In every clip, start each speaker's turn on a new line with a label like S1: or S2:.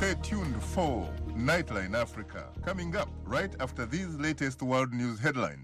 S1: Stay tuned for Nightline Africa, coming up right after these latest world news headlines.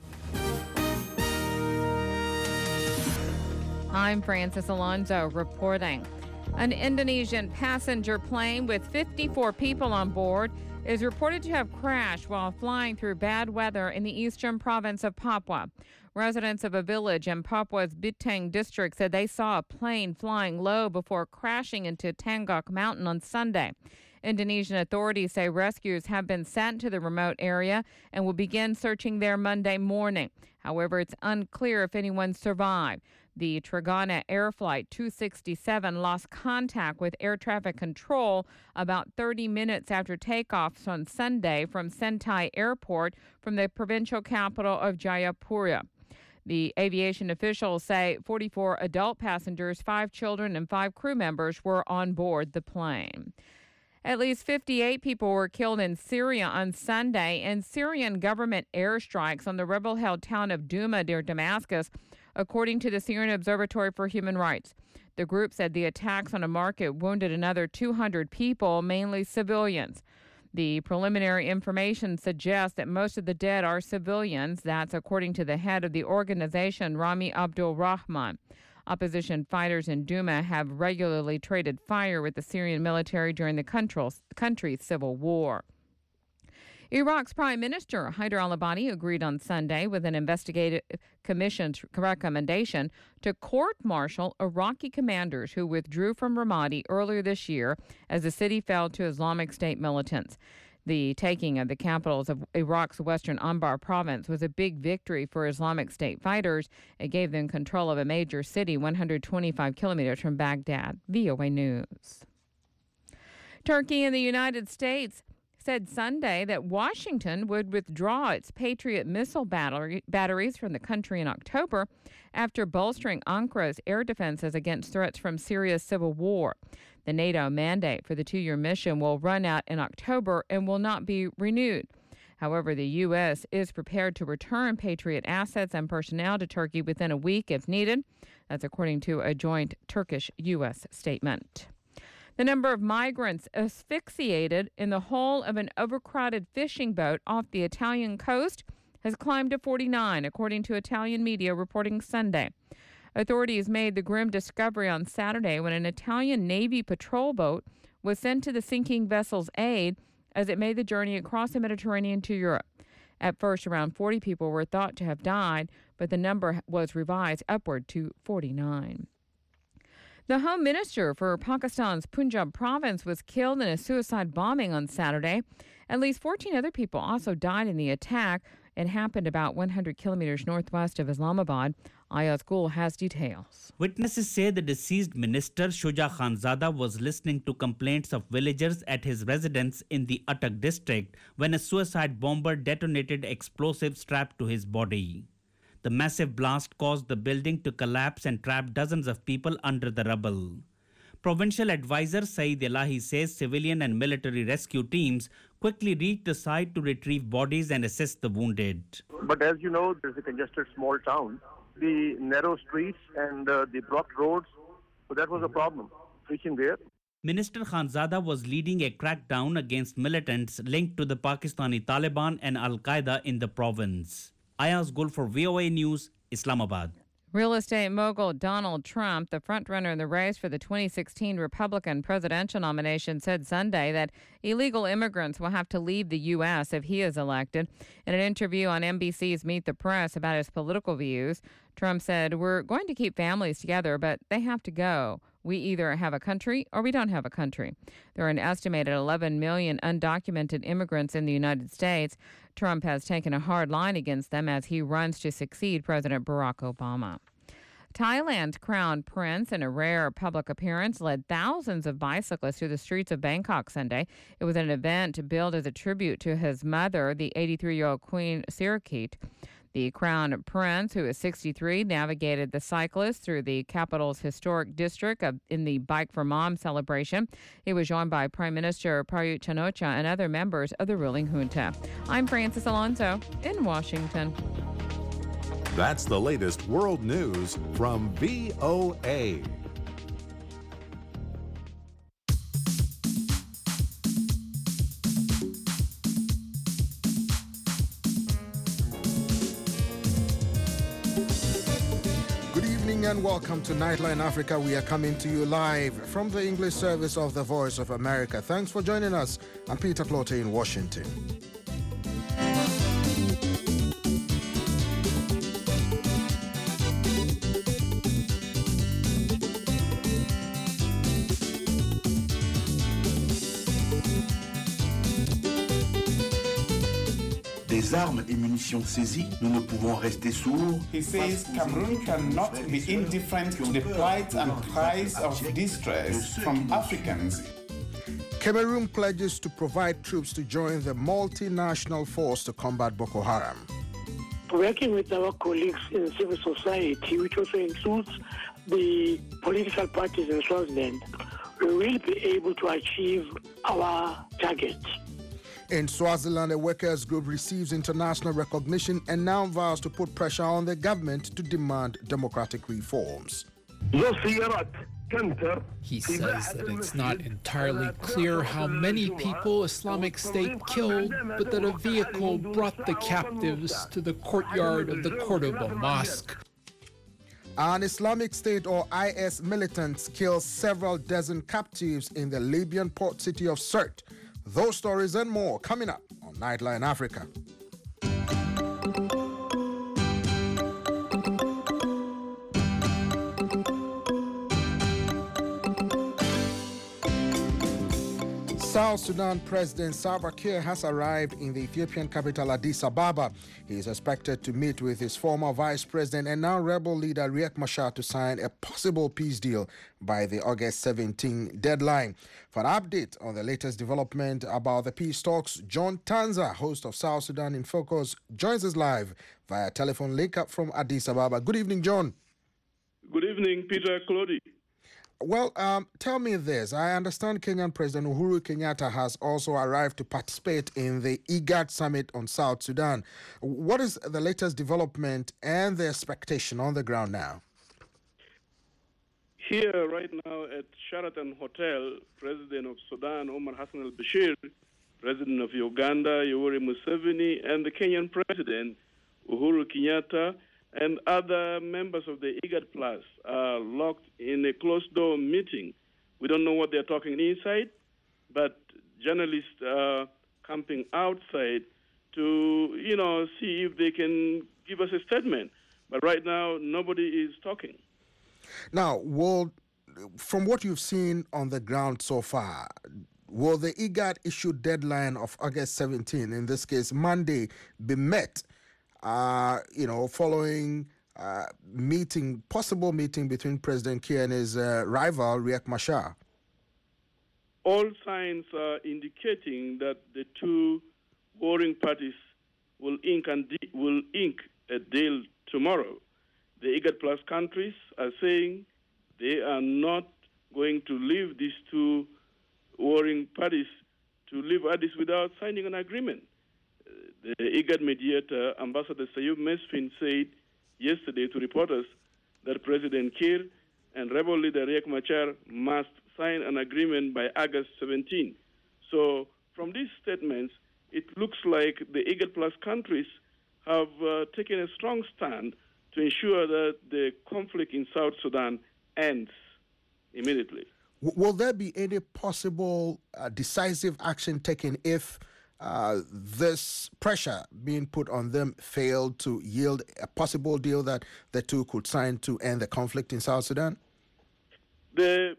S2: I'm Francis Alonso reporting. An Indonesian passenger plane with 54 people on board is reported to have crashed while flying through bad weather in the eastern province of Papua. Residents of a village in Papua's Biteng district said they saw a plane flying low before crashing into Tanggok Mountain on Sunday. Indonesian authorities say rescuers have been sent to the remote area and will begin searching there Monday morning. However, it's unclear if anyone survived. The Trigana Air Flight 267 lost contact with air traffic control about 30 minutes after takeoff on Sunday from Sentai Airport from the provincial capital of Jayapura. The aviation officials say 44 adult passengers, 5 children, and 5 crew members were on board the plane. At least 58 people were killed in Syria on Sunday in Syrian government airstrikes on the rebel-held town of Douma near Damascus, according to the Syrian Observatory for Human Rights. The group said the attacks on a market wounded another 200 people, mainly civilians. The preliminary information suggests that most of the dead are civilians. That's according to the head of the organization, Rami Abdul Rahman. Opposition fighters in Douma have regularly traded fire with the Syrian military during the country's civil war. Iraq's Prime Minister Haider al-Abadi agreed on Sunday with an investigative commission's recommendation to court-martial Iraqi commanders who withdrew from Ramadi earlier this year as the city fell to Islamic State militants. The taking of the capitals of Iraq's western Anbar province was a big victory for Islamic State fighters. It gave them control of a major city 125 kilometers from Baghdad. VOA News. Turkey and the United States said Sunday that Washington would withdraw its Patriot missile batteries from the country in October after bolstering Ankara's air defenses against threats from Syria's civil war. The NATO mandate for the 2-year mission will run out in October and will not be renewed. However, the U.S. is prepared to return Patriot assets and personnel to Turkey within a week if needed. That's according to a joint Turkish-U.S. statement. The number of migrants asphyxiated in the hull of an overcrowded fishing boat off the Italian coast has climbed to 49, according to Italian media reporting Sunday. Authorities made the grim discovery on Saturday when an Italian Navy patrol boat was sent to the sinking vessel's aid as it made the journey across the Mediterranean to Europe. At first, around 40 people were thought to have died, but the number was revised upward to 49. The Home Minister for Pakistan's Punjab province was killed in a suicide bombing on Saturday. At least 14 other people also died in the attack. It happened about 100 kilometers northwest of Islamabad. Ayaz Gul has details.
S3: Witnesses say the deceased minister, Shuja Khanzada, was listening to complaints of villagers at his residence in the Attak district when a suicide bomber detonated explosives strapped to his body. The massive blast caused the building to collapse and trapped dozens of people under the rubble. Provincial advisor Saeed Elahi says civilian and military rescue teams quickly reached the site to retrieve bodies and assist the wounded.
S4: But as you know, there's a congested small town. The narrow streets and the blocked roads, so that was a problem reaching there.
S3: Minister Khanzada was leading a crackdown against militants linked to the Pakistani Taliban and Al-Qaeda in the province. Ayaz Gul for VOA News, Islamabad.
S2: Real estate mogul Donald Trump, the frontrunner in the race for the 2016 Republican presidential nomination, said Sunday that illegal immigrants will have to leave the U.S. if he is elected. In an interview on NBC's Meet the Press about his political views, Trump said, "We're going to keep families together, but they have to go. We either have a country or we don't have a country." There are an estimated 11 million undocumented immigrants in the United States. Trump has taken a hard line against them as he runs to succeed President Barack Obama. Thailand's crown prince, in a rare public appearance, led thousands of bicyclists through the streets of Bangkok Sunday. It was an event billed as a tribute to his mother, the 83-year-old Queen Sirikit. The crown prince, who is 63, navigated the cyclists through the capital's historic district in the Bike for Mom celebration. He was joined by Prime Minister Prayut Chan-o-cha and other members of the ruling junta. I'm Francis Alonso in Washington.
S5: That's the latest world news from VOA.
S6: evening and welcome to Nightline Africa. We are coming to you live from the English service of the Voice of America. Thanks for joining us. I'm Peter Clote in Washington.
S7: Des armes et munitions saisies, nous ne pouvons rester sourds.
S8: He says Cameroon cannot be indifferent to the plight and cries of distress from Africans.
S6: Cameroon pledges to provide troops to join the multinational force to combat Boko Haram.
S9: Working with our colleagues in civil society, which also includes the political parties in Swaziland, we will be able to achieve our target.
S6: In Swaziland, a workers' group receives international recognition and now vows to put pressure on the government to demand democratic reforms.
S10: He says that it's not entirely clear how many people Islamic State killed, but that a vehicle brought the captives to the courtyard of the Cordoba Mosque.
S6: An Islamic State or IS militants killed several dozen captives in the Libyan port city of Sirte. Those stories and more coming up on Nightline Africa. South Sudan President Salva Kiir has arrived in the Ethiopian capital Addis Ababa. He is expected to meet with his former vice president and now rebel leader Riek Machar to sign a possible peace deal by the August 17 deadline. For an update on the latest development about the peace talks, John Tanza, host of South Sudan in Focus, joins us live via telephone link up from Addis Ababa. Good evening, John.
S11: Good evening, Peter Clody.
S6: Well, tell me this. I understand Kenyan President Uhuru Kenyatta has also arrived to participate in the IGAD summit on South Sudan. What is the latest development and the expectation on the ground now?
S11: Here, right now at Sheraton Hotel, President of Sudan, Omar Hassan al-Bashir, President of Uganda, Yoweri Museveni, and the Kenyan President, Uhuru Kenyatta, and other members of the IGAD Plus are locked in a closed-door meeting. We don't know what they're talking inside, but journalists are camping outside to, see if they can give us a statement. But right now, nobody is talking.
S6: Now, from what you've seen on the ground so far, will the IGAD issue deadline of August 17, in this case Monday, be met? Following possible meeting between President Kiir and his rival, Riek Machar?
S11: All signs are indicating that the two warring parties will ink a deal tomorrow. The IGAD Plus countries are saying they are not going to leave these two warring parties to leave Addis without signing an agreement. The IGAD mediator, Ambassador Sayub Mesfin, said yesterday to reporters that President Kiir and rebel leader Riek Machar must sign an agreement by August 17. So from these statements, it looks like the IGAD Plus countries have taken a strong stand to ensure that the conflict in South Sudan ends immediately.
S6: Will there be any possible decisive action taken if this pressure being put on them failed to yield a possible deal that the two could sign to end the conflict in South Sudan?
S11: The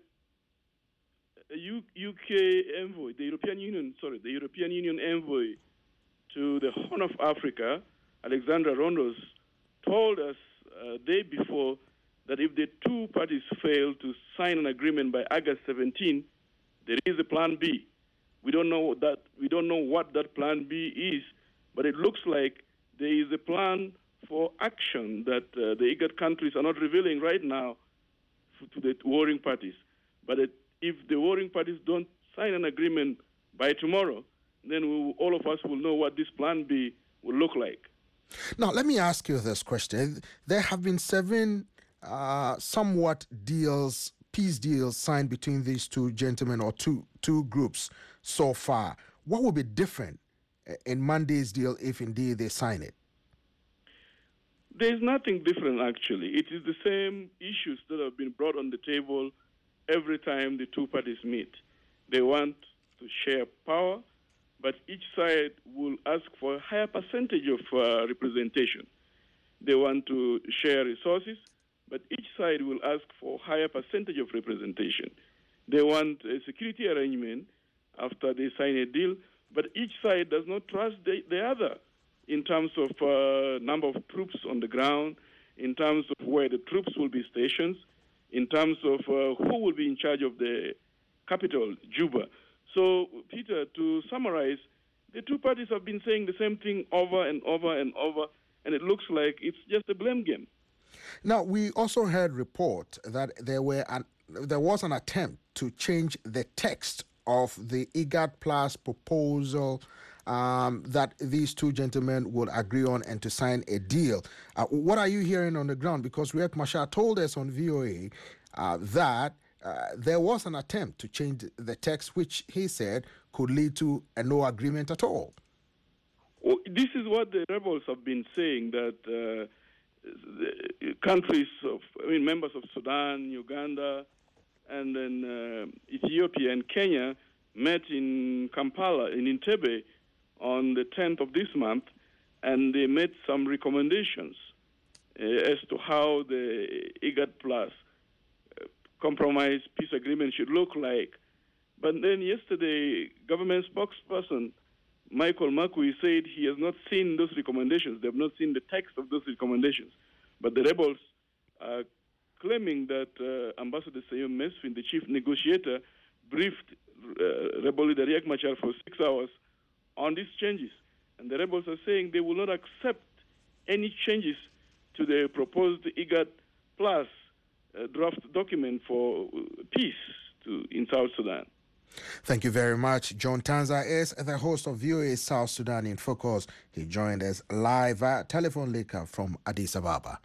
S11: UK envoy, the European Union envoy to the Horn of Africa, Alexandra Rondos, told us day before that if the two parties fail to sign an agreement by August 17, there is a plan B. We don't know what that plan B is, but it looks like there is a plan for action that the IGAD countries are not revealing right now to the warring parties. But if the warring parties don't sign an agreement by tomorrow, then all of us will know what this plan B will look like.
S6: Now, let me ask you this question. There have been 7 somewhat peace deals signed between these two gentlemen or two groups so far. What will be different in Monday's deal if indeed they sign it?
S11: There's nothing different, actually. It is the same issues that have been brought on the table every time the two parties meet. They want to share power, but each side will ask for a higher percentage of representation. They want to share resources, but each side will ask for a higher percentage of representation. They want a security arrangement after they sign a deal, but each side does not trust the other in terms of number of troops on the ground, in terms of where the troops will be stationed, in terms of who will be in charge of the capital, Juba. So, Peter, to summarize, the two parties have been saying the same thing over and over and over, and it looks like it's just a blame game.
S6: Now, we also heard report that there was an attempt to change the text of the IGAD Plus proposal that these two gentlemen would agree on and to sign a deal. What are you hearing on the ground? Because Riek Machar told us on VOA that there was an attempt to change the text, which he said could lead to a no agreement at all.
S11: Well, this is what the rebels have been saying, that the countries members of Sudan, Uganda, and then Ethiopia and Kenya met in Kampala, in Entebbe, on the 10th of this month, and they made some recommendations as to how the IGAD Plus compromise peace agreement should look like. But then yesterday, government spokesperson Michael Makui said he has not seen those recommendations. They have not seen the text of those recommendations. But the rebels are claiming that Ambassador Seymour Mesfin, the chief negotiator, briefed rebel leader Riek Machar for 6 hours on these changes. And the rebels are saying they will not accept any changes to the proposed IGAD Plus draft document for peace in South Sudan.
S6: Thank you very much. John Tanza is the host of VOA South Sudan in Focus. He joined us live via telephone link from Addis Ababa.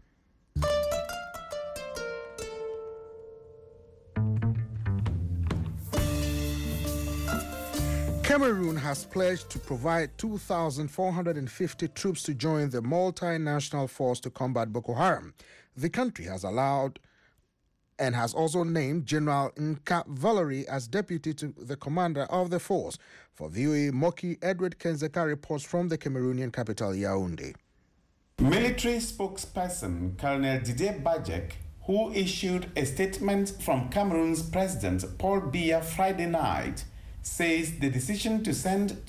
S6: Cameroon has pledged to provide 2,450 troops to join the multinational force to combat Boko Haram. The country has allowed and has also named General Nka Valerie as deputy to the commander of the force. For VOA, Moki Edward Kenzeka reports from the Cameroonian capital, Yaoundé.
S8: Military spokesperson Colonel Didier Bajek, who issued a statement from Cameroon's President Paul Biya Friday night, says the decision to send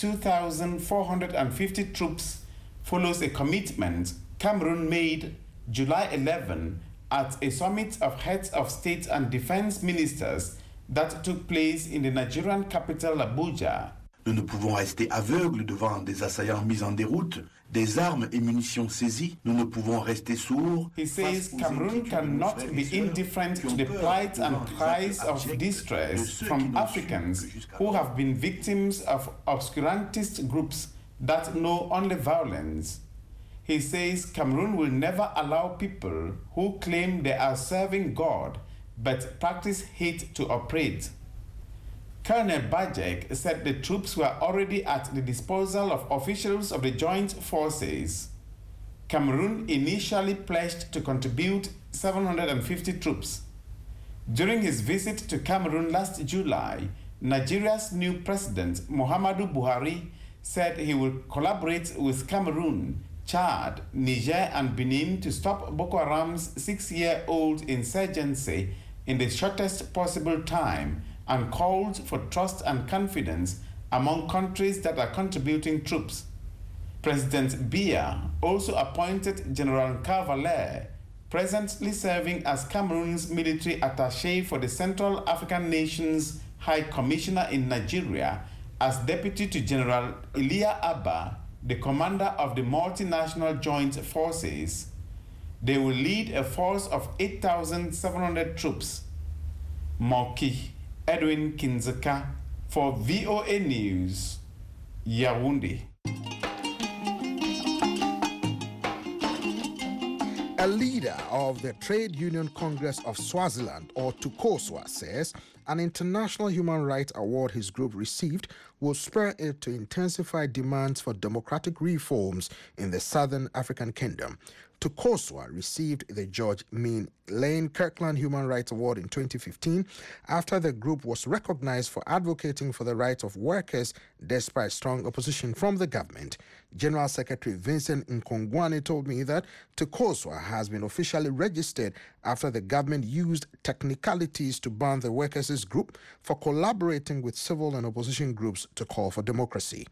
S8: 2,450 troops follows a commitment Cameroon made July 11 at a summit of heads of state and defense ministers that took place in the Nigerian capital Abuja.
S7: Nous ne pouvons rester aveugles devant des assaillants mis en déroute, des armes et munitions saisies. Nous ne pouvons rester sourds.
S8: He says Cameroon cannot be indifferent to the plight and cries of distress from Africans who have been victims of obscurantist groups that know only violence. He says Cameroon will never allow people who claim they are serving God but practice hate to operate. Colonel Bajek said the troops were already at the disposal of officials of the joint forces. Cameroon initially pledged to contribute 750 troops. During his visit to Cameroon last July, Nigeria's new president, Muhammadu Buhari, said he will collaborate with Cameroon, Chad, Niger, and Benin to stop Boko Haram's 6-year-old insurgency in the shortest possible time, and called for trust and confidence among countries that are contributing troops. President Biya also appointed General Nka Valerie, presently serving as Cameroon's military attaché for the Central African Nations High Commissioner in Nigeria, as deputy to General Elia Abba, the commander of the multinational joint forces. They will lead a force of 8,700 troops. Moki Edwin Kinzeka for VOA News, Yaoundé.
S6: A leader of the Trade Union Congress of Swaziland, or TUCOSWA, says an international human rights award his group received will spur it to intensify demands for democratic reforms in the Southern African Kingdom. Tukoswa received the George Mean Lane Kirkland Human Rights Award in 2015 after the group was recognized for advocating for the rights of workers despite strong opposition from the government. General Secretary Vincent Nkongwane told me that Tukoswa has been officially registered after the government used technicalities to ban the workers' group for collaborating with civil and opposition groups to call for democracy.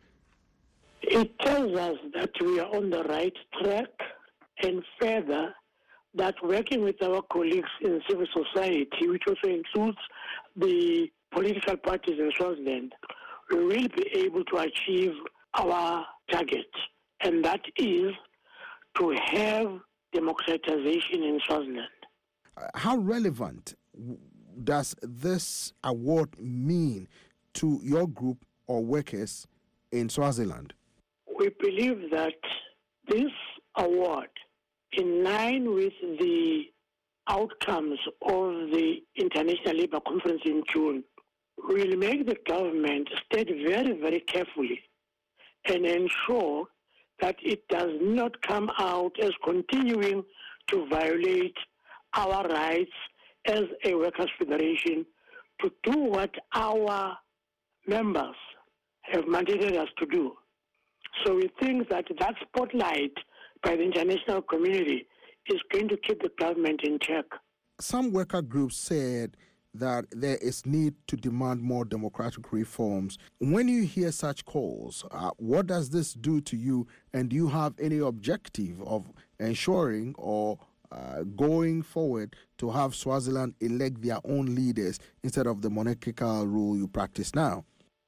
S9: It tells us that we are on the right track, and further, that working with our colleagues in civil society, which also includes the political parties in Swaziland, we will be able to achieve our target, and that is to have democratization in Swaziland.
S6: How relevant does this award mean to your group or workers in Swaziland?
S9: We believe that this award, in line with the outcomes of the International Labour Conference in June, will make the government study very, very carefully and ensure that it does not come out as continuing to violate our rights as a workers' federation to do what our members have mandated us to do. So we think that that spotlight by the international community is going to keep the government in check.
S6: Some worker groups said that there is need to demand more democratic reforms. When you hear such calls, what does this do to you, and do you have any objective of ensuring or going forward to have Swaziland elect their own leaders instead of the monarchical rule you practice now?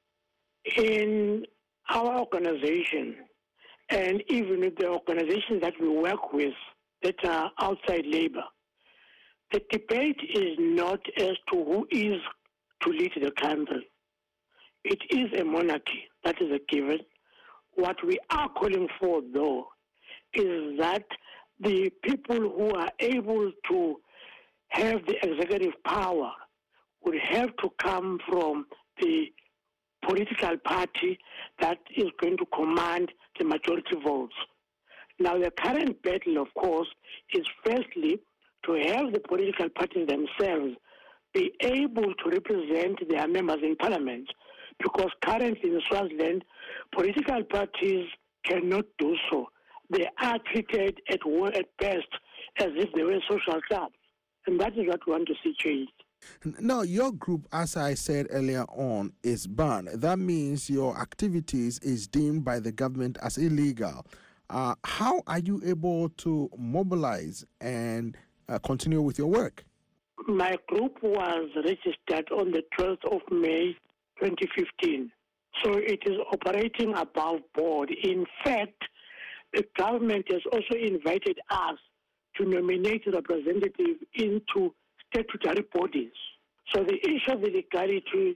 S9: In our organization, and even with the organizations that we work with that are outside labor, the debate is not as to who is to lead the country. It is a monarchy, that is a given. What we are calling for, though, is that the people who are able to have the executive power would have to come from the political party that is going to command the majority votes. Now, the current battle, of course, is firstly to have the political parties themselves be able to represent their members in parliament, because currently in Swaziland, political parties cannot do so. They are treated at best as if they were social clubs, and that is what we want to see changed.
S6: Now, your group, as I said earlier on, is banned. That means your activities is deemed by the government as illegal. How are you able to mobilize and continue with your work?
S9: My group was registered on the 12th of May 2015. So it is operating above board. In fact, the government has also invited us to nominate representatives into statutory bodies. So the issue of the legality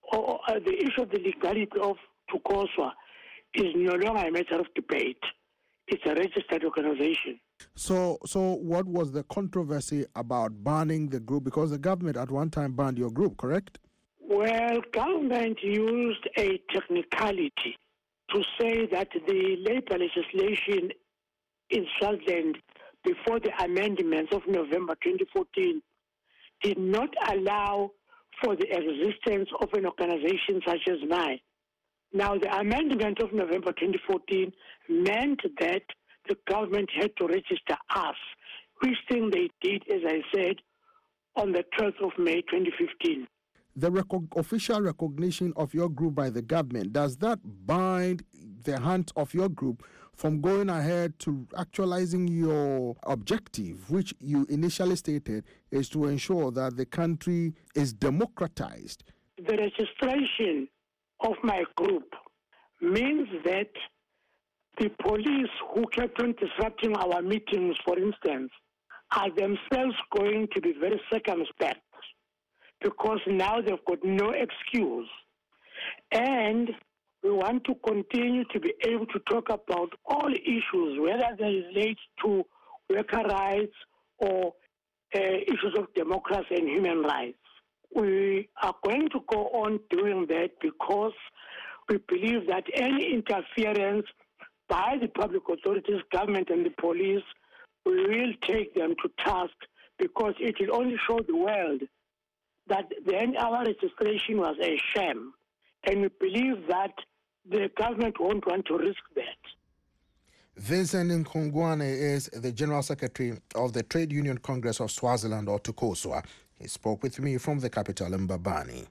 S9: of Tukoswa is no longer a matter of debate. It's a registered organization.
S6: So what was the controversy about banning the group? Because the government at one time banned your group, correct?
S9: Well, government used a technicality to say that the labor legislation in Swaziland before the amendments of November 2014 did not allow for the existence of an organization such as mine. Now, the amendment of November 2014 meant that the government had to register us, which thing they did, as I said, on the 12th of May 2015.
S6: The official recognition of your group by the government, does that bind the hands of your group from going ahead to actualizing your objective, which you initially stated is to ensure that the country is democratized?
S9: The registration of my group means that the police who kept on disrupting our meetings, for instance, are themselves going to be very circumspect, because now they've got no excuse. And we want to continue to be able to talk about all issues, whether they relate to worker rights or issues of democracy and human rights. We are going to go on doing that because we believe that any interference by the public authorities, government, and the police, we will take them to task because it will only show the world that the NR registration was a sham. And we believe that the government won't want to risk that.
S6: Vincent Nkongwane is the General Secretary of the Trade Union Congress of Swaziland, or TUCOSWA. He spoke with me from the capital, Mbabane.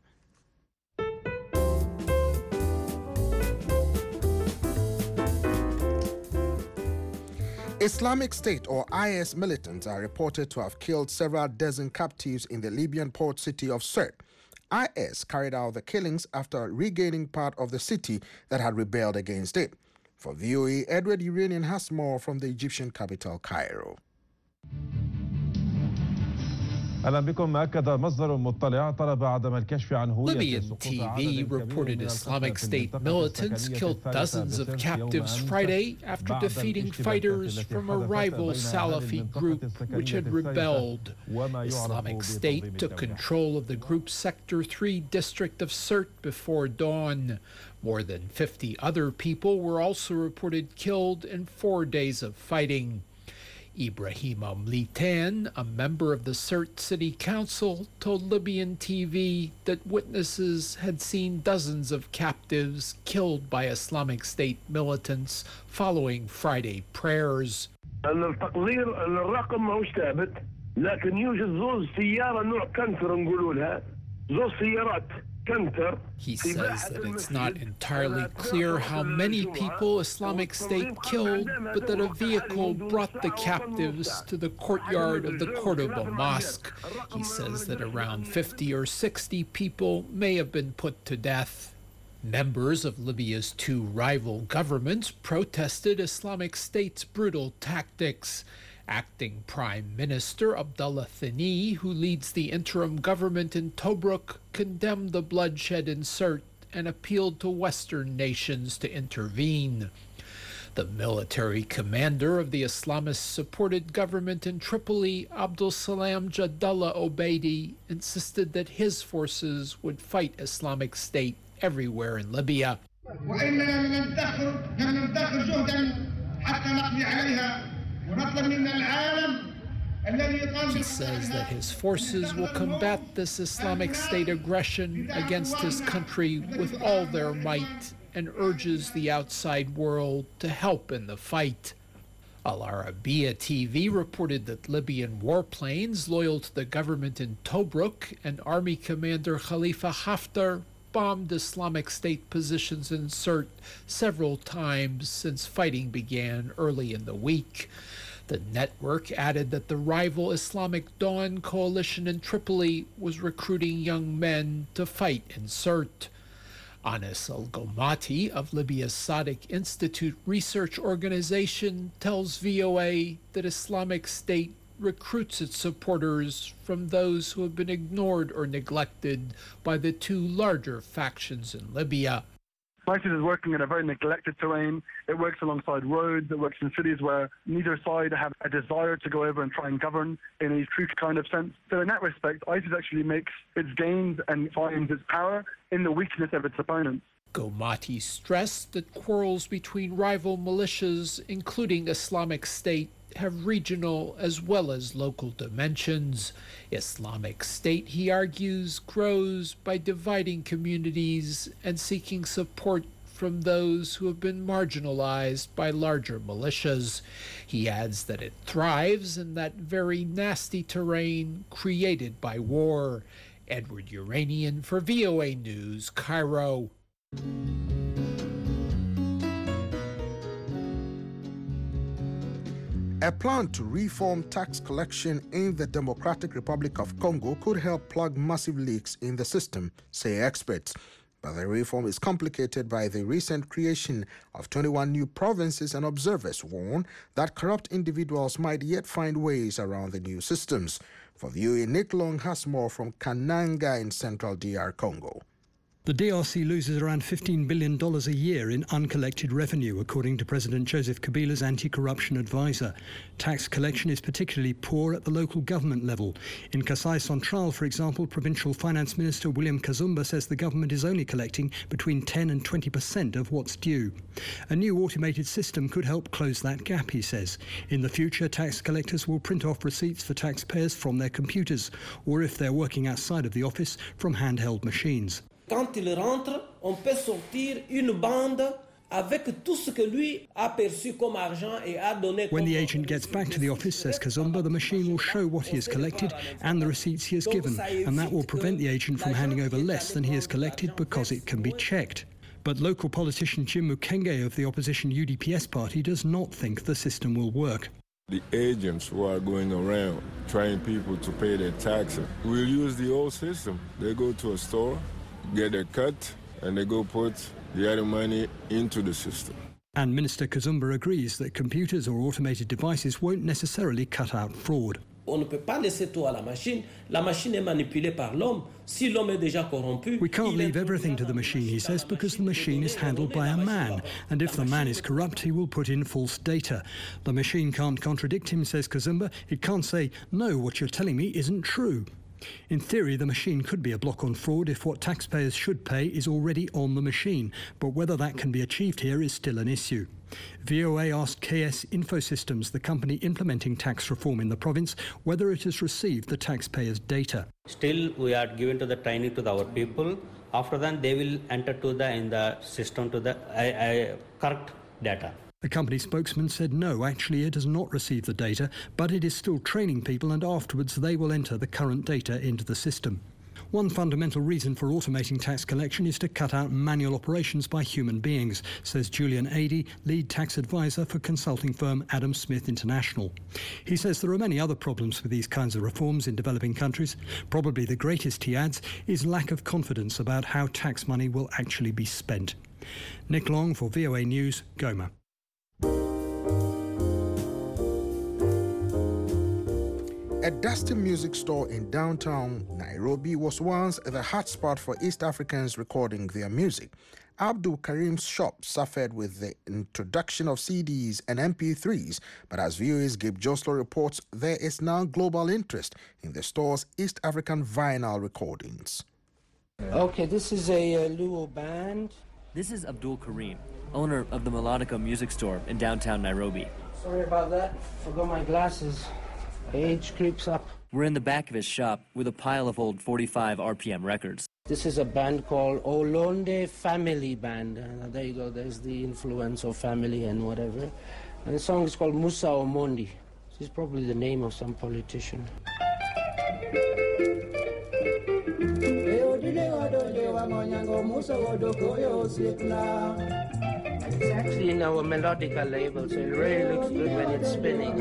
S6: Islamic State or IS militants are reported to have killed several dozen captives in the Libyan port city of Sirte. IS carried out the killings after regaining part of the city that had rebelled against it. For VOA, Edward Uranian has more from the Egyptian capital, Cairo.
S12: Libyan
S10: TV reported Islamic State militants killed dozens of captives Friday after defeating fighters from a rival Salafi group which had rebelled. Islamic State took control of the group's Sector 3 district of Sirte before dawn. More than 50 other people were also reported killed in 4 days of fighting. Ibrahim Amlitan, a member of the Sirte City Council, told Libyan TV that witnesses had seen dozens of captives killed by Islamic State militants following Friday prayers. He says that it's not entirely clear how many people Islamic State killed, but that a vehicle brought the captives to the courtyard of the Cordoba Mosque. He says that around 50 or 60 people may have been put to death. Members of Libya's two rival governments protested Islamic State's brutal tactics. Acting Prime Minister Abdullah Thani, who leads the interim government in Tobruk, condemned the bloodshed in Sirte and appealed to Western nations to intervene. The military commander of the Islamist-supported government in Tripoli, Abdul Salam Jadallah Obeidi, insisted that his forces would fight Islamic State everywhere in Libya. He says that his forces will combat this Islamic State aggression against his country with all their might and urges the outside world to help in the fight. Al Arabiya TV reported that Libyan warplanes loyal to the government in Tobruk and Army Commander Khalifa Haftar bombed Islamic State positions in Sirte several times since fighting began early in the week. The network added that the rival Islamic Dawn coalition in Tripoli was recruiting young men to fight in Sirte. Anis Al-Gomati of Libya's Sadiq Institute research organization tells VOA that Islamic State recruits its supporters from those who have been ignored or neglected by the two larger factions in Libya.
S13: ISIS is working in a very neglected terrain. It works alongside roads. It works in cities where neither side have a desire to go over and try and govern in a true kind of sense. So in that respect, ISIS actually makes its gains and finds its power in the weakness of its opponents.
S10: Gomati stressed that quarrels between rival militias, including Islamic State, have regional as well as local dimensions. Islamic State, he argues, grows by dividing communities and seeking support from those who have been marginalized by larger militias. He adds that it thrives in that very nasty terrain created by war. Edward Uranian for VOA News, Cairo.
S6: A plan to reform tax collection in the Democratic Republic of Congo could help plug massive leaks in the system, say experts. But the reform is complicated by the recent creation of 21 new provinces, and observers warn that corrupt individuals might yet find ways around the new systems. For VOA, Nick Long has more from Kananga in central DR Congo.
S14: The DRC loses around $15 billion a year in uncollected revenue, according to President Joseph Kabila's anti-corruption advisor. Tax collection is particularly poor at the local government level. In Kasai Central, for example, Provincial Finance Minister William Kazumba says the government is only collecting between 10 and 20% of what's due. A new automated system could help close that gap, he says. In the future, tax collectors will print off receipts for taxpayers from their computers, or if they're working outside of the office, from handheld machines.
S15: Quand il rentre, on peut sortir une bande avec tout ce que lui a perçu comme argent et a donné.
S14: When the agent gets back to the office, says Kazumba, the machine will show what he has collected and the receipts he has given, and that will prevent the agent from handing over less than he has collected because it can be checked. But local politician Jim Mukenge of the opposition UDPS party does not think the system will work.
S16: The agents who are going around trying people to pay their taxes will use the old system. They go to a store, get a cut, and they go put the other money into the system.
S14: And Minister Kazumba agrees that computers or automated devices won't necessarily cut out fraud.
S15: On ne peut pas laisser tout à la machine. La machine est manipulée par l'homme. Si l'homme est déjà corrompu.
S14: We can't leave everything to the machine, he says, because the machine is handled by a man. And if the man is corrupt, he will put in false data. The machine can't contradict him, says Kazumba. It can't say, no, what you're telling me isn't true. In theory, the machine could be a block on fraud if what taxpayers should pay is already on the machine, but whether that can be achieved here is still an issue. VOA asked KS Infosystems, the company implementing tax reform in the province, whether it has received the taxpayers' data.
S17: Still, we are giving to the training to our people. After that, they will enter to in the system to the correct data.
S14: The company spokesman said no, actually it has not received the data, but it is still training people and afterwards they will enter the current data into the system. One fundamental reason for automating tax collection is to cut out manual operations by human beings, says Julian Adey, lead tax advisor for consulting firm Adam Smith International. He says there are many other problems with these kinds of reforms in developing countries. Probably the greatest, he adds, is lack of confidence about how tax money will actually be spent. Nick Long for VOA News, Goma.
S6: A dusty music store in downtown Nairobi was once the hotspot for East Africans recording their music. Abdul Karim's shop suffered with the introduction of CDs and MP3s, but as VOA's Gabe Josler reports, there is now global interest in the store's East African vinyl recordings.
S18: Okay, this is a Luo band.
S19: This is Abdul Karim, owner of the Melodica Music Store in downtown Nairobi.
S18: Sorry about that. Forgot my glasses. Age creeps up.
S19: We're in the back of his shop with a pile of old 45 RPM records.
S18: This is a band called Olonde Family Band. There you go, there's the influence of family and whatever. And the song is called Musa Omondi. This is probably the name of some politician. It's actually in our Melodica label, so it really looks good when it's spinning.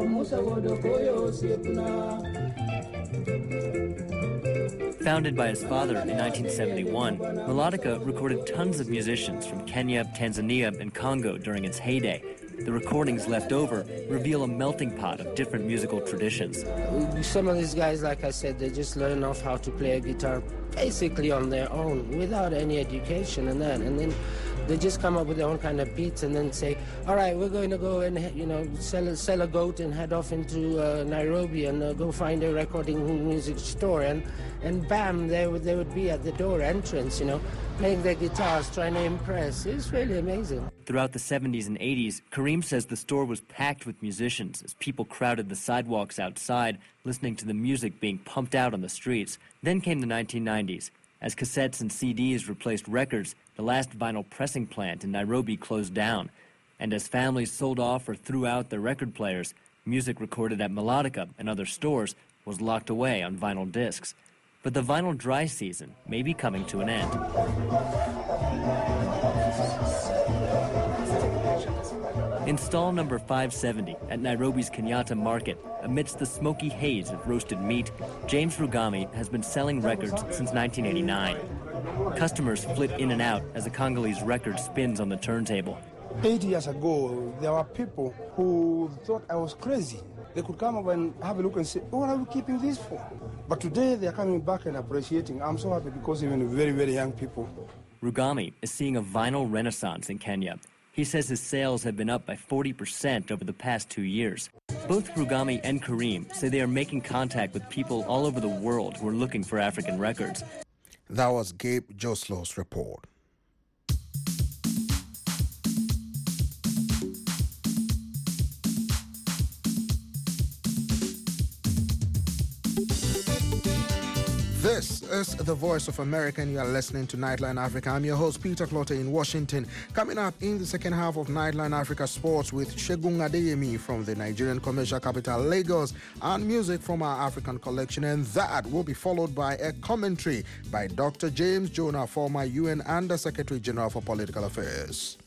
S19: Founded by his father in 1971, Melodica recorded tons of musicians from Kenya, Tanzania, and Congo during its heyday. The recordings left over reveal a melting pot of different musical traditions.
S18: Some of these guys, like I said, they just learn off how to play a guitar basically on their own, without any education and that. And then they just come up with their own kind of beats and then say, all right, we're going to go and, sell a goat and head off into Nairobi and go find a recording music store. And bam, they would be at the door entrance, playing their guitars, trying to impress. It's really amazing.
S19: Throughout the 70s and 80s, Karim says the store was packed with musicians as people crowded the sidewalks outside, listening to the music being pumped out on the streets. Then came the 1990s. As cassettes and CDs replaced records, the last vinyl pressing plant in Nairobi closed down. And as families sold off or threw out their record players, music recorded at Melodica and other stores was locked away on vinyl discs. But the vinyl dry season may be coming to an end. In stall number 570 at Nairobi's Kenyatta Market, amidst the smoky haze of roasted meat, James Rugami has been selling records since 1989. Customers flit in and out as a Congolese record spins on the turntable.
S20: 8 years ago, there were people who thought I was crazy. They could come up and have a look and say, what are we keeping this for? But today they are coming back and appreciating. I'm so happy because even very, very young people.
S19: Rugami is seeing a vinyl renaissance in Kenya. He says his sales have been up by 40% over the past 2 years. Both Rugami and Kareem say they are making contact with people all over the world who are looking for African records.
S6: That was Gabe Joslow's report. This is the Voice of America, and you are listening to Nightline Africa. I'm your host, Peter Clotter, in Washington. Coming up in the second half of Nightline Africa Sports with Segun Adeyemi from the Nigerian commercial capital, Lagos, and music from our African collection. And that will be followed by a commentary by Dr. James Jonah, former UN Under Secretary General for Political Affairs.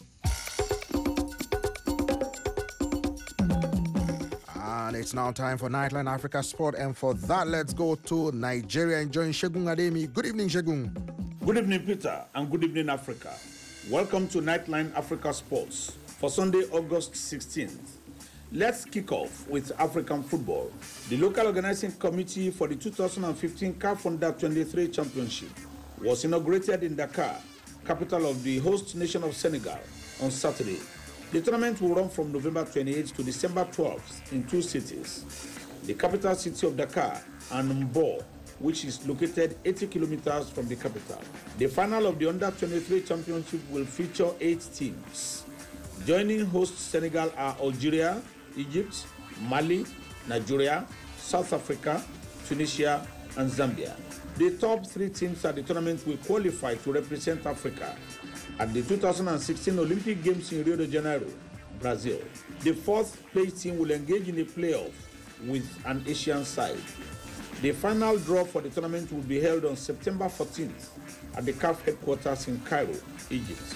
S6: And it's now time for Nightline Africa Sport, and for that, let's go to Nigeria and join Segun Adeyemi. Good evening, Segun.
S21: Good evening, Peter, and good evening, Africa. Welcome to Nightline Africa Sports for Sunday, August 16th. Let's kick off with African football. The local organizing committee for the 2015 CAF Under-23 Championship was inaugurated in Dakar, capital of the host nation of Senegal, on Saturday. The tournament will run from November 28th to December 12th in two cities, the capital city of Dakar and Mbo, which is located 80 kilometers from the capital. The final of the Under-23 Championship will feature 8 teams. Joining host Senegal are Algeria, Egypt, Mali, Nigeria, South Africa, Tunisia, and Zambia. The top 3 teams at the tournament will qualify to represent Africa at the 2016 Olympic Games in Rio de Janeiro, Brazil. The 4th place team will engage in a playoff with an Asian side. The final draw for the tournament will be held on September 14th at the CAF headquarters in Cairo, Egypt.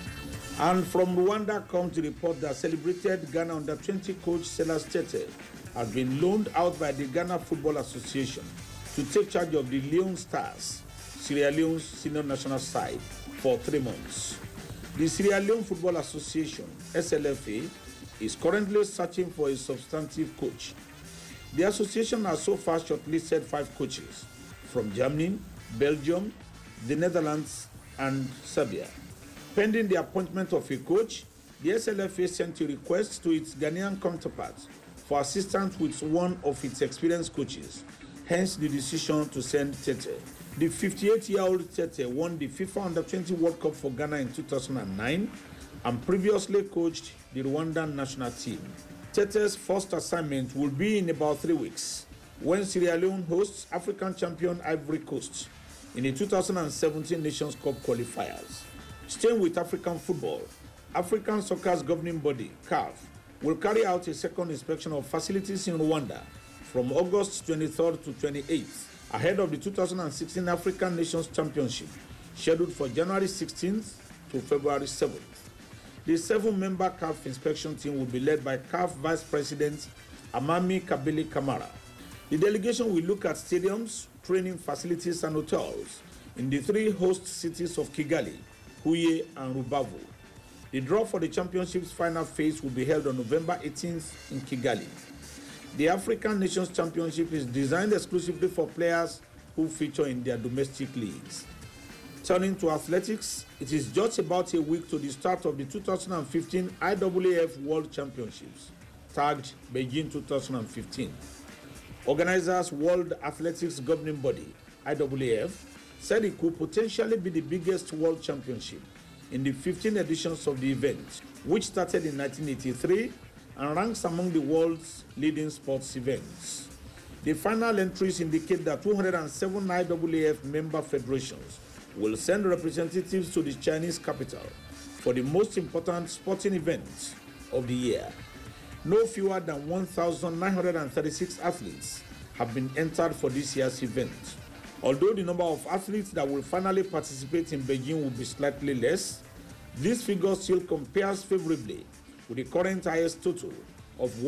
S21: And from Rwanda comes the report that celebrated Ghana Under-20 coach Silas Tete has been loaned out by the Ghana Football Association to take charge of the Leon Stars, Sierra Leone's senior national side, for 3 months. The Sierra Leone Football Association, SLFA, is currently searching for a substantive coach. The association has so far shortlisted 5 coaches from Germany, Belgium, the Netherlands, and Serbia. Pending the appointment of a coach, the SLFA sent a request to its Ghanaian counterparts for assistance with one of its experienced coaches, hence the decision to send Tete. The 58-year-old Tete won the FIFA Under-20 World Cup for Ghana in 2009 and previously coached the Rwandan national team. Tete's first assignment will be in about 3 weeks when Sierra Leone hosts African champion Ivory Coast in the 2017 Nations Cup qualifiers. Staying with African football, African Soccer's governing body, CAF, will carry out a second inspection of facilities in Rwanda from August 23rd to 28th, ahead of the 2016 African Nations Championship, scheduled for January 16th to February 7th. The 7-member CAF inspection team will be led by CAF Vice President Amami Kabili Kamara. The delegation will look at stadiums, training facilities, and hotels in the 3 host cities of Kigali, Huye, and Rubavu. The draw for the championship's final phase will be held on November 18th in Kigali. The African Nations Championship is designed exclusively for players who feature in their domestic leagues. Turning to athletics, it is just about a week to the start of the 2015 IAAF World Championships, tagged Beijing 2015. Organizers World Athletics Governing Body, IAAF, said it could potentially be the biggest world championship in the 15 editions of the event, which started in 1983 and ranks among the world's leading sports events. The final entries indicate that 207 IAAF member federations will send representatives to the Chinese capital for the most important sporting events of the year. No fewer than 1,936 athletes have been entered for this year's event. Although the number of athletes that will finally participate in Beijing will be slightly less, this figure still compares favorably with the current highest total of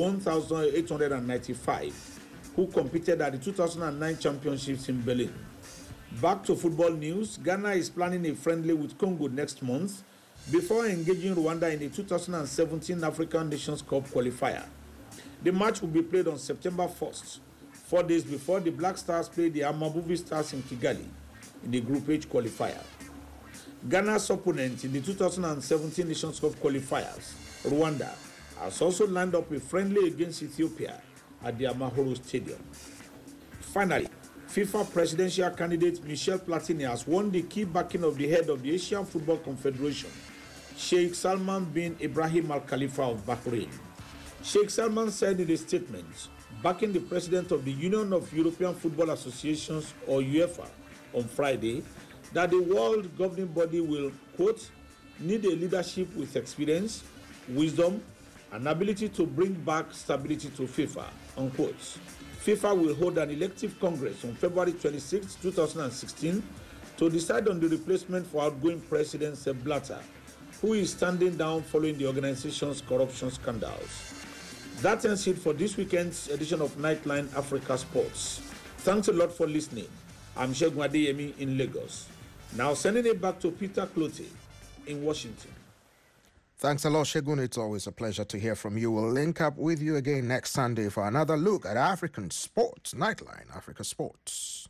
S21: 1,895 who competed at the 2009 championships in Berlin. Back to football news, Ghana is planning a friendly with Congo next month before engaging Rwanda in the 2017 African Nations Cup qualifier. The match will be played on September 1st, 4 days before the Black Stars played the Amavubi Stars in Kigali in the Group H qualifier. Ghana's opponent in the 2017 Nations Cup qualifiers, Rwanda, has also lined up a friendly against Ethiopia at the Amahoro Stadium. Finally, FIFA presidential candidate Michel Platini has won the key backing of the head of the Asian Football Confederation, Sheikh Salman bin Ibrahim Al Khalifa of Bahrain. Sheikh Salman said in a statement, backing the president of the Union of European Football Associations, or UEFA, on Friday, that the world governing body will, quote, need a leadership with experience, wisdom, and ability to bring back stability to FIFA, unquote. FIFA will hold an elective congress on February 26, 2016 to decide on the replacement for outgoing President Sepp Blatter, who is standing down following the organization's corruption scandals. That ends it for this weekend's edition of Nightline Africa Sports. Thanks a lot for listening. I'm Segun Adeyemi in Lagos. Now sending it back to Peter Cloete in Washington.
S6: Thanks a lot, Segun. It's always a pleasure to hear from you. We'll link up with you again next Sunday for another look at African sports. Nightline Africa Sports.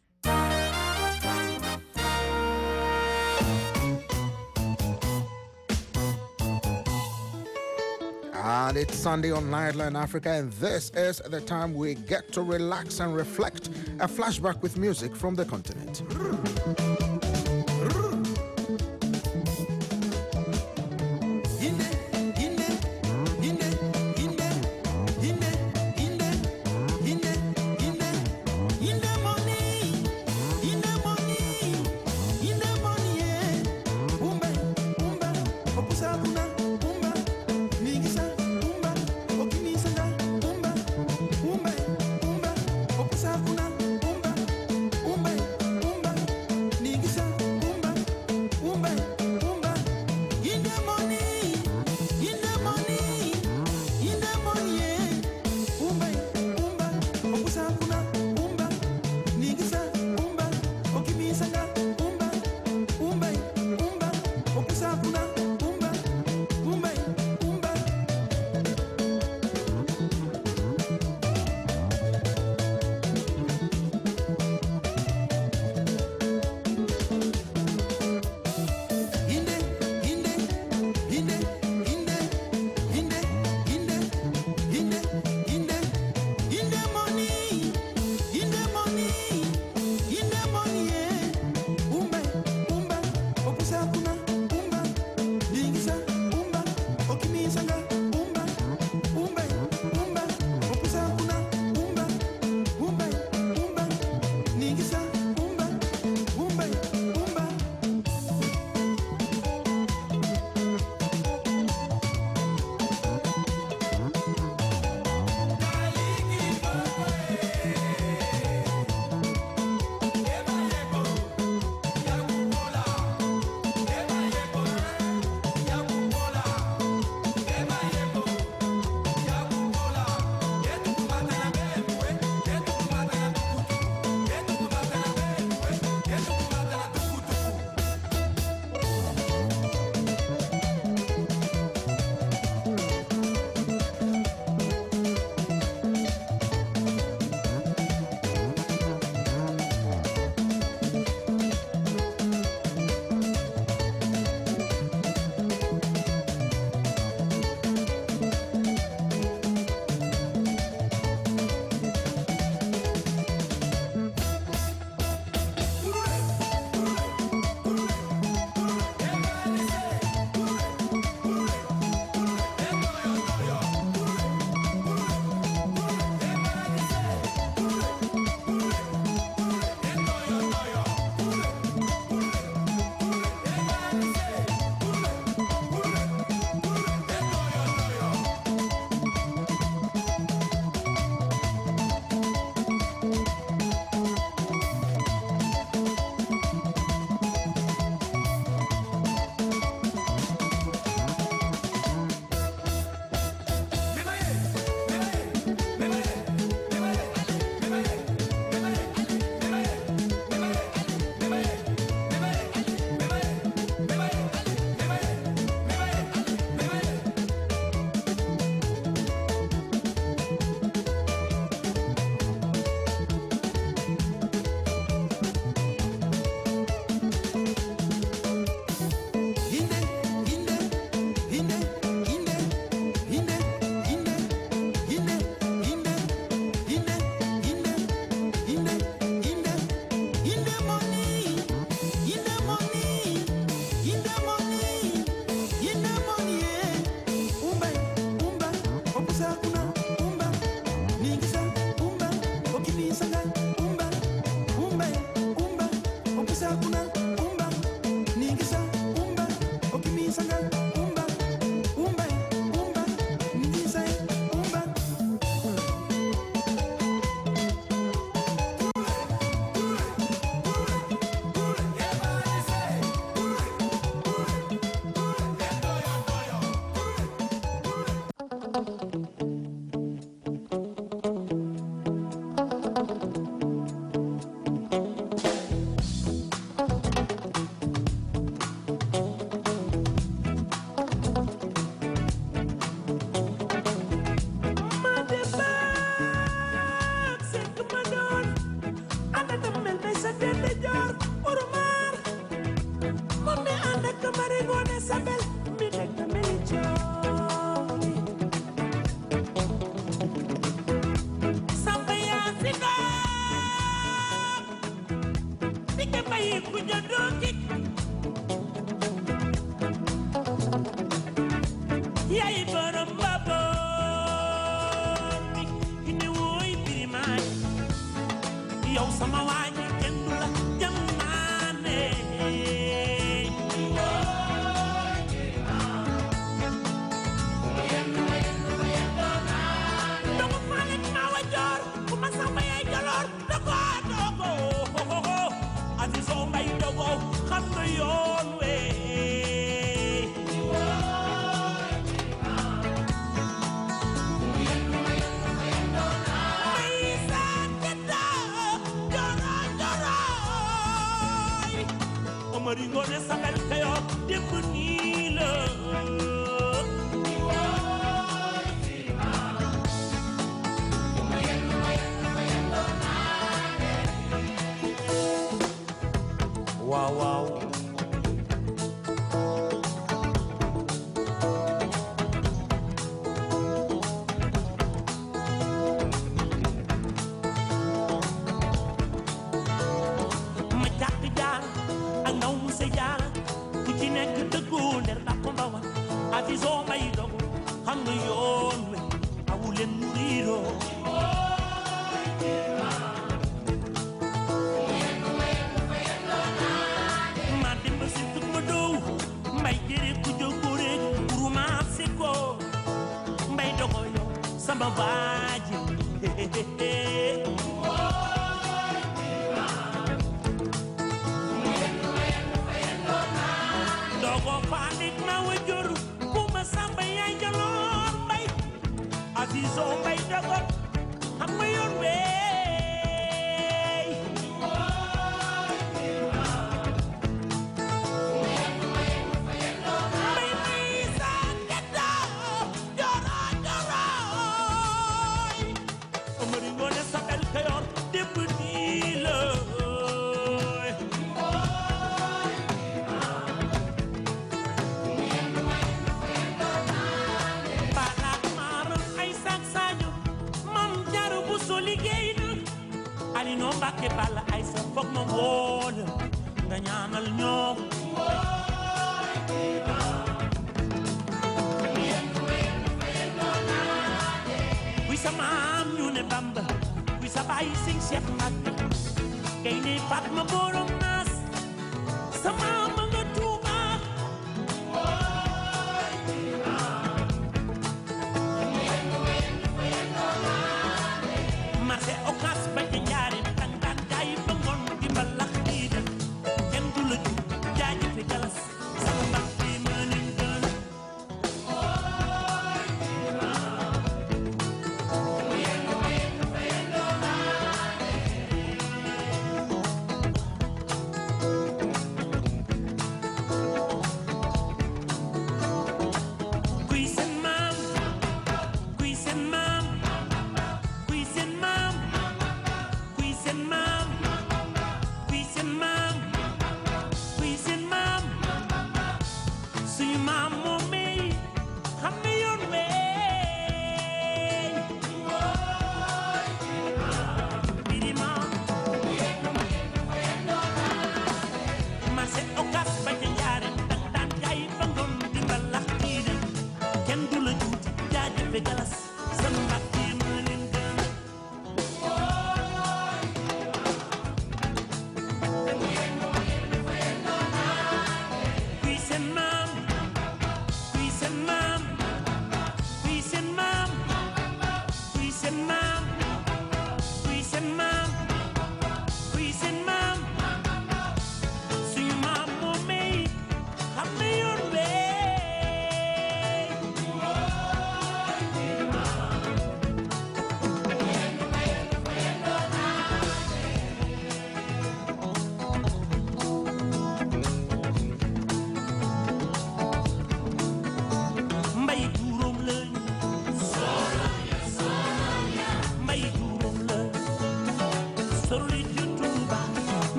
S6: And it's Sunday on Nightline Africa, and this is the time we get to relax and reflect. A flashback with music from the continent.
S1: Nigga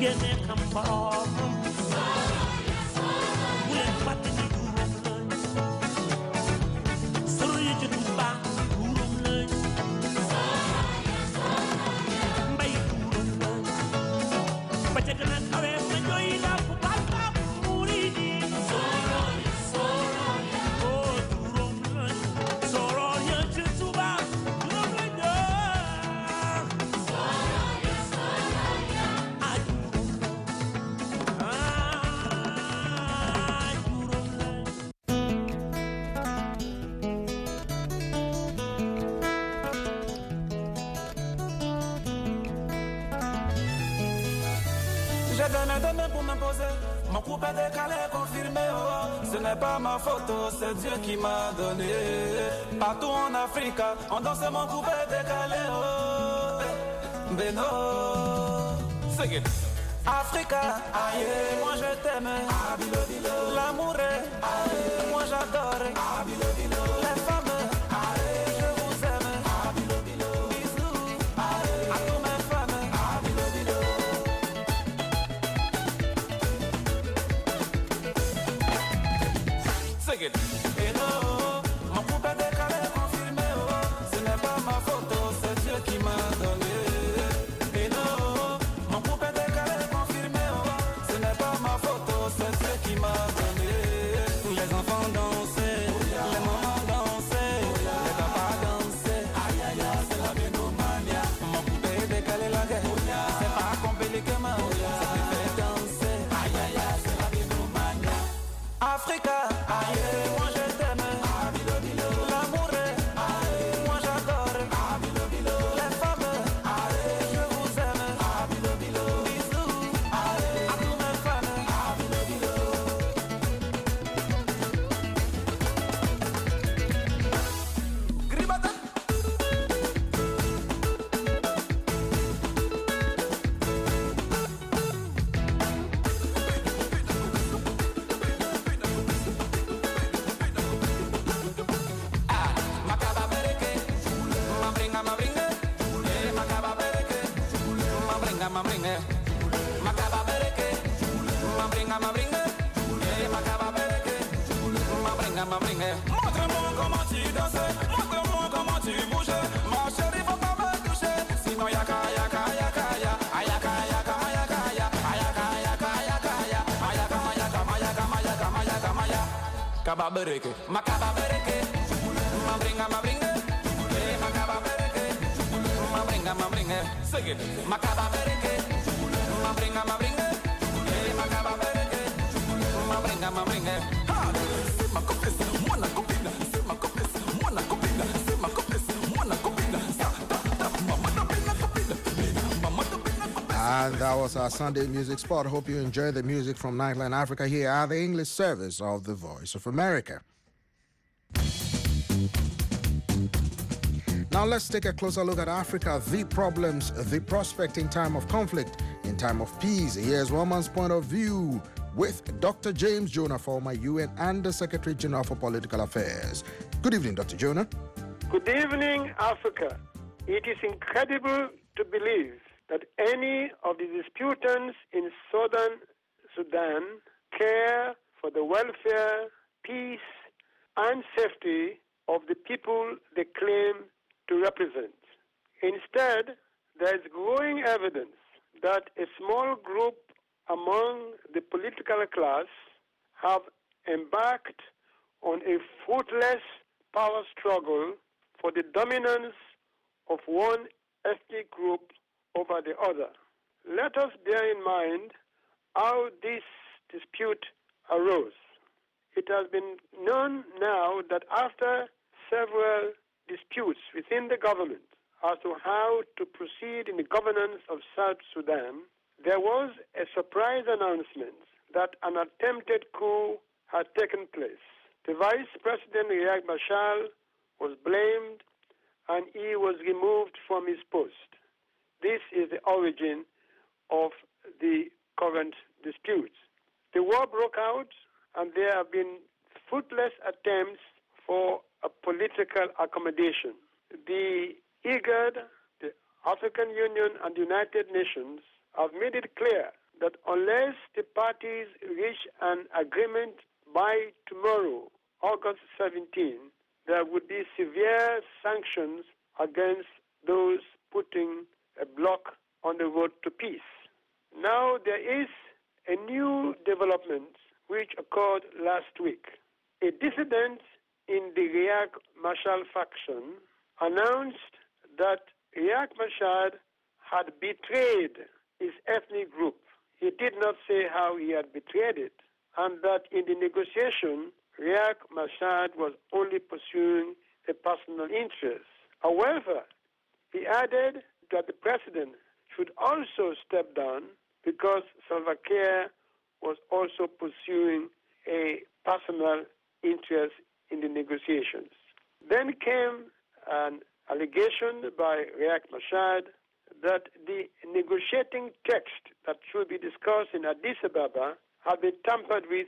S1: J'ai donné de mains pour m'imposer. Mon couple est décalé, confirmé. Oh. Ce n'est pas ma faute, c'est Dieu qui m'a donné. Partout en Afrique, on danse mon couple est décalé. Oh. Beno, c'est it. Africa, aïe, moi je t'aime. L'amour est, aïe, moi j'adore. Les femmes, aïe, je vous aime. Bisous, aïe, à tous mes femmes. C'est it. Et non, mon couple est décalé, confirmé. Oh. Ce n'est pas ma faute, c'est Dieu qui m'a donné. Les enfants dansaient, les mamans dansaient, les papas dansaient. Aïe aïe aïe, c'est la bénomania. Mon poupée décalé la guerre. C'est pas compliqué, mais ça me fait danser. Aïe aïe aïe, c'est la bénomania. Africa, aïe, moi je t'aime. L'amour est, aïe, moi j'adore. Les femmes, aïe, je vous aime. Bisous, aïe, à tous mes fans. Montre-moi comment tu danses, montre-moi comment tu bouges. Ma chérie, faut pas me toucher, sinon yaka yaka yaka ya, ayaka yaka ayaka ya, ayaka yaka yaka ya, ayaka mayaka mayaka mayaka mayaka maya. Kababereke, makababereke, mabringa mabringa, makababereke, mabringa, sing it, makababereke, mabringa mabringa, makababereke, mabringa.
S6: And that was our Sunday music spot. Hope you enjoy the music from Nightline Africa. Here are the English service of the Voice of America. Now let's take a closer look at Africa, the problems, the prospect in time of conflict, in time of peace. Here's one man's point of view with Dr. James Jonah, former UN Under Secretary General for Political Affairs. Good evening, Dr. Jonah.
S22: Good evening, Africa. It is incredible to believe that any of the disputants in southern Sudan care for the welfare, peace, and safety of the people they claim to represent. Instead, there is growing evidence that a small group among the political class have embarked on a fruitless power struggle for the dominance of one ethnic group over the other. Let us bear in mind how this dispute arose. It has been known now that after several disputes within the government as to how to proceed in the governance of South Sudan, there was a surprise announcement that an attempted coup had taken place. The Vice President Riek Machar was blamed and he was removed from his post. This is the origin of the current disputes. The war broke out and there have been fruitless attempts for a political accommodation. The IGAD, the African Union, and the United Nations have made it clear that unless the parties reach an agreement by tomorrow, August 17, there would be severe sanctions against those putting a block on the road to peace. Now there is a new development which occurred last week. A dissident in the Riek Machar faction announced that Riek Machar had betrayed his ethnic group. He did not say how he had betrayed it, and that in the negotiation, Riek Machar was only pursuing a personal interest. However, he added that the president should also step down because Salva Kiir was also pursuing a personal interest in the negotiations. Then came an allegation by Riek Machar that the negotiating text that should be discussed in Addis Ababa had been tampered with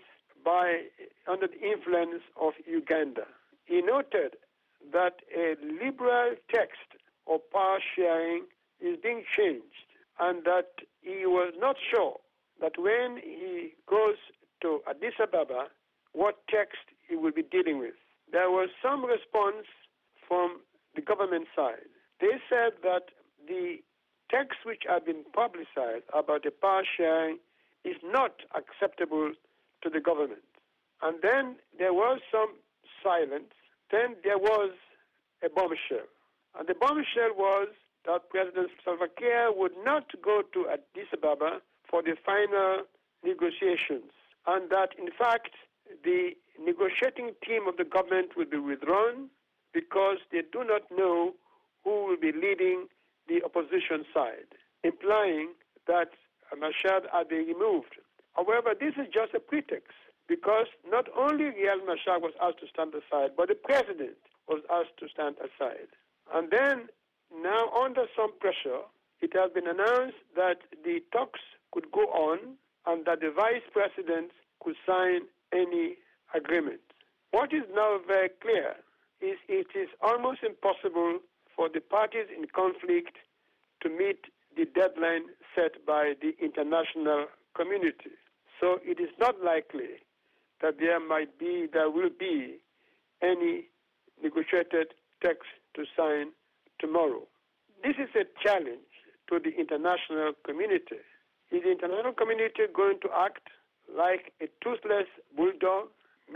S22: under the influence of Uganda. He noted that a liberal text of power sharing is being changed and that he was not sure that when he goes to Addis Ababa, what text he will be dealing with. There was some response from the government side. They said that the text which had been publicized about the power sharing is not acceptable to the government. And then there was some silence. Then there was a bombshell. And the bombshell was that President Salva Kiir would not go to Addis Ababa for the final negotiations, and that, in fact, the negotiating team of the government will be withdrawn because they do not know who will be leading the opposition side, implying that Machar had been removed. However, this is just a pretext because not only Riek Machar was asked to stand aside, but the president was asked to stand aside. And then, now under some pressure, it has been announced that the talks could go on and that the vice president could sign any agreement. What is now very clear is it is almost impossible for the parties in conflict to meet the deadline set by the international community. So it is not likely that there will be any negotiated text to sign tomorrow. This is a challenge to the international community. Is the international community going to act like a toothless bulldog,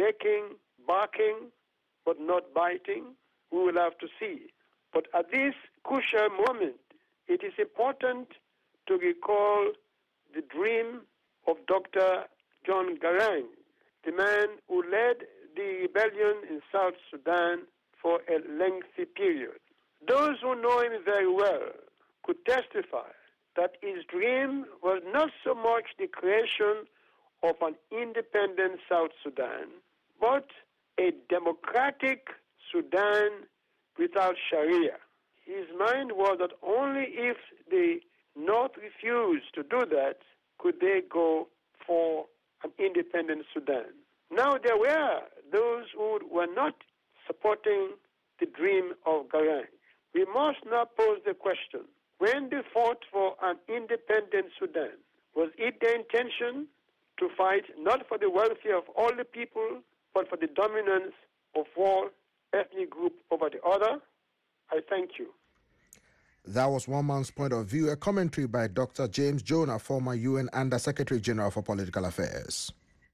S22: barking, but not biting? We will have to see. But at this crucial moment, it is important to recall the dream of Dr. John Garang, the man who led the rebellion in South Sudan for a lengthy period. Those who know him very well could testify that his dream was not so much the creation of an independent South Sudan, but a democratic Sudan without Sharia. His mind was that only if the North refused to do that could they go for an independent Sudan. Now there were those who were not supporting the dream of Garang. We must now pose the question, when they fought for an independent Sudan, was it their intention to fight not for the welfare of all the people, but for the dominance of one ethnic group over the other? I thank you.
S6: That was one man's point of view, a commentary by Dr. James Jonah, former UN Under Secretary General for Political Affairs.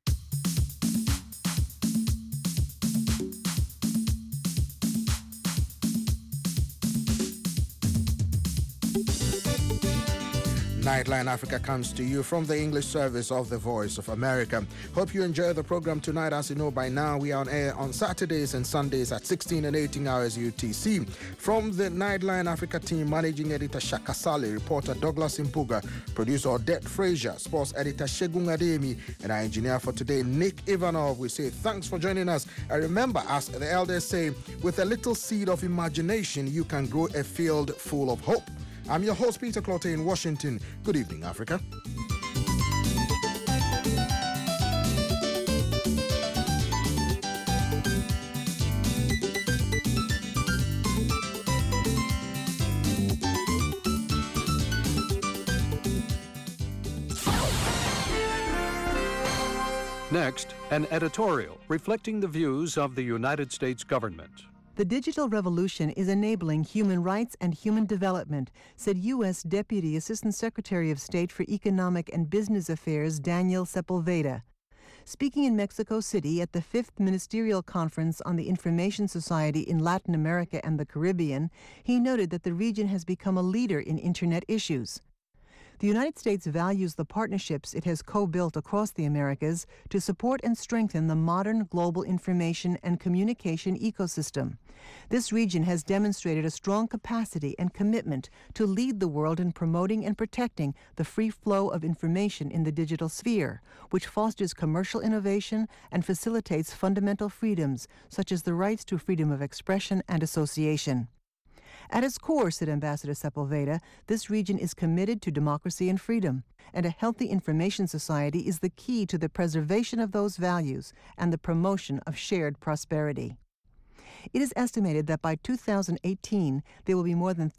S6: Nightline Africa comes to you from the English service of the Voice of America. Hope you enjoy the program tonight. As you know by now, we are on air on Saturdays and Sundays at 16 and 18 hours UTC. From the Nightline Africa team, managing editor Shaka Sali, reporter Douglas Impuga, producer Odette Frazier, sports editor Shegun Ademi, and our engineer for today, Nick Ivanov. We say thanks for joining us. And remember, as the elders say, with a little seed of imagination, you can grow a field full of hope. I'm your host, Peter Clotte in Washington. Good evening, Africa.
S3: Next, an editorial reflecting the views of the United States government.
S4: The digital revolution is enabling human rights and human development, said U.S. Deputy Assistant Secretary of State for Economic and Business Affairs Daniel Sepulveda. Speaking in Mexico City at the 5th Ministerial Conference on the Information Society in Latin America and the Caribbean, he noted that the region has become a leader in Internet issues. The United States values the partnerships it has co-built across the Americas to support and strengthen the modern global information and communication ecosystem. This region has demonstrated a strong capacity and commitment to lead the world in promoting and protecting the free flow of information in the digital sphere, which fosters commercial innovation and facilitates fundamental freedoms, such as the rights to freedom of expression and association. At its core, said Ambassador Sepulveda, this region is committed to democracy and freedom, and a healthy information society is the key to the preservation of those values and the promotion of shared prosperity. It is estimated that by 2018, there will be more than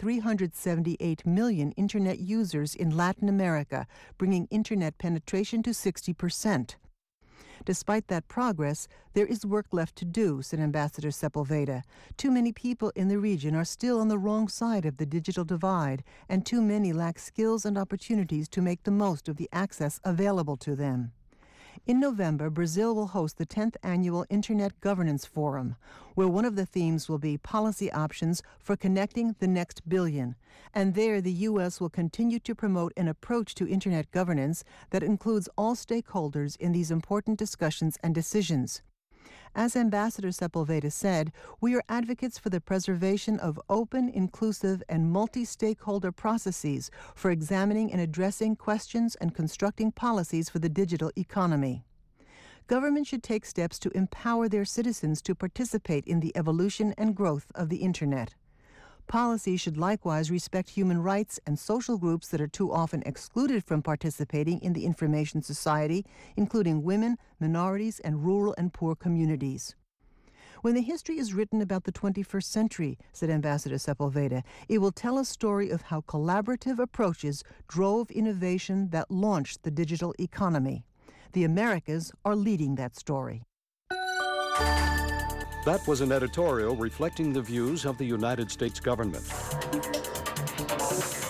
S4: 378 million Internet users in Latin America, bringing Internet penetration to 60%. Despite that progress, there is work left to do, said Ambassador Sepulveda. Too many people in the region are still on the wrong side of the digital divide, and too many lack skills and opportunities to make the most of the access available to them. In November, Brazil will host the 10th Annual Internet Governance Forum, where one of the themes will be policy options for connecting the next billion. And there, the U.S. will continue to promote an approach to Internet governance that includes all stakeholders in these important discussions and decisions. As Ambassador Sepulveda said, we are advocates for the preservation of open, inclusive, and multi-stakeholder processes for examining and addressing questions and constructing policies for the digital economy. Government should take steps to empower their citizens to participate in the evolution and growth of the Internet. Policy should likewise respect human rights and social groups that are too often excluded from participating in the information society, including women, minorities, and rural and poor communities. When the history is written about the 21st century, said Ambassador Sepulveda, it will tell a story of how collaborative approaches drove innovation that launched the digital economy. The Americas are leading that story.
S3: That was an editorial reflecting the views of the United States government.